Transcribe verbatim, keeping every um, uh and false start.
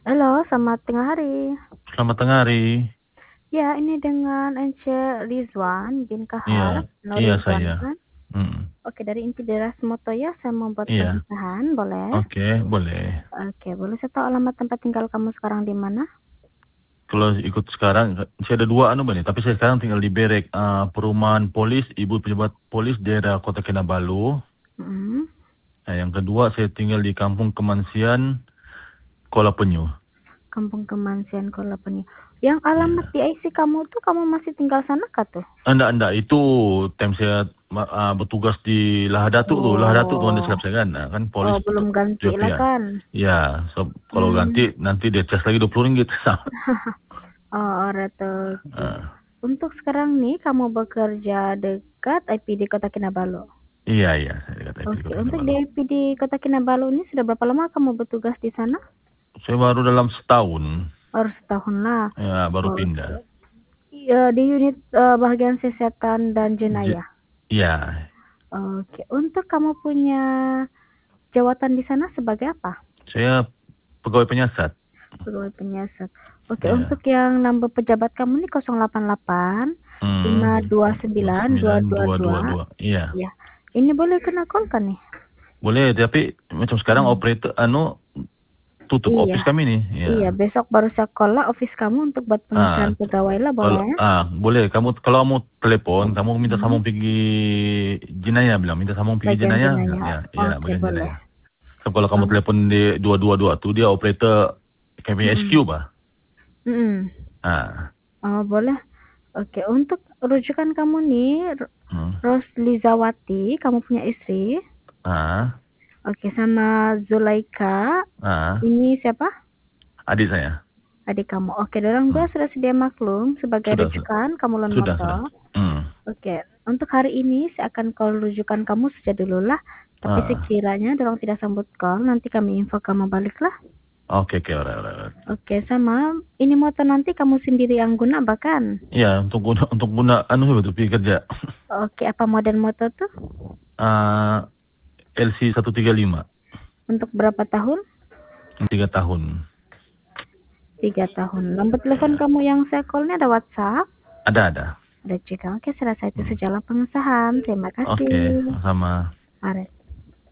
Halo, selamat tengah hari. Selamat tengah hari. Ya, ini dengan Ence Rizwan bin Kahar, Iya, Nur iya Rizwan saya. kan? Mhm. Oke, dari inti daerah Semotoya saya membuat Iya. pengesahan, boleh? Oke, boleh. Oke, boleh saya tahu alamat tempat tinggal kamu sekarang di mana? Kalau ikut sekarang, saya ada dua anu Bani, tapi saya sekarang tinggal di Berek, uh, Perumahan Polis, Ibu Pejabat Polis daerah Kota Kinabalu. Hmm, Nah, yang kedua saya tinggal di Kampung Kemansian, Kuala Penyu. Kampung Kemansian Kuala Penyu. Yang alamat Ya. di I C kamu tuh kamu masih tinggal sana kah tuh? Enggak, enggak, itu time saya uh, bertugas di Lahadatuk tuh, Lahadatuk tuh anda Oh, silap saya kan, nah, kan polis oh belum ganti J P lah ya. kan? Ya, so, kalau Hmm. ganti nanti dia cas lagi dua puluh ringgit. Oh, Reto. uh, Untuk sekarang nih kamu bekerja dekat I P D Kota Kinabalu. Iya, iya, saya dekat I P di Oke, Kota untuk Kinabalu. di I P D Kota Kinabalu ini sudah berapa lama kamu bertugas di sana? Saya baru dalam setahun, Baru setahun lah. ya baru Oke. pindah. Iya, di unit uh, bagian kesehatan dan J- jenayah. Iya, Oke, untuk kamu punya jawatan di sana sebagai apa? saya pegawai penyiasat. Pegawai penyiasat. Oke, untuk Ya, yang nomor pejabat kamu ini nol delapan delapan hmm, lima dua dua sembilan dua sembilan dua dua dua. dua dua. Iya, Ya, ini boleh kena call kan nih? boleh. Tapi macam sekarang Hmm. operator, anu tutup Iya, office kami nih. iya. Ya, Besok baru saya call lah office kamu untuk buat ah, pengisian pegawai lah, kalau boleh? ah boleh. Kamu kalau kamu telepon, kamu minta Hmm. sambung pergi jenayah bilang, minta sambung pergi Bagian jenayah. jenayah. Ya, ya Oke, bagian boleh. jenayah. So, kalau kamu Oh. telepon di dua dua dua tuh dia operator kami S Mm-mm. Q bah. Mm-mm. Ah, Oh, boleh. Oke, untuk rujukan kamu nih, Ro- hmm, Roslizawati, kamu punya istri. ah, Oke, sama Zulaika. ah, Ini siapa? adik saya. Adik kamu. Oke, dorang Hmm. dua sudah sedia maklum sebagai Sudah, sudah. rujukan kamu loan Sudah, sudah. motor. Hmm. Oke, untuk hari ini saya akan call rujukan kamu saja dulu lah. Tapi Ah. sekiranya dorang tidak sambut call, nanti kami info kamu balik lah. Oke, oke, alright, alright, alright. Oke, sama. Ini motor nanti kamu sendiri yang guna bahkan. Iya, untuk guna untuk guna anu betul pergi kerja. Oke, apa model motor tuh? Ah, L C seratus tiga puluh lima. Untuk berapa tahun? Tiga tahun. Tiga tahun. Nomor telepon Ya. kamu yang saya call ini ada WhatsApp? Ada, ada. Ada juga. Oke, saya rasa itu Hmm. sajalah pengesahan. Terima Oke, kasih. sama. Mari.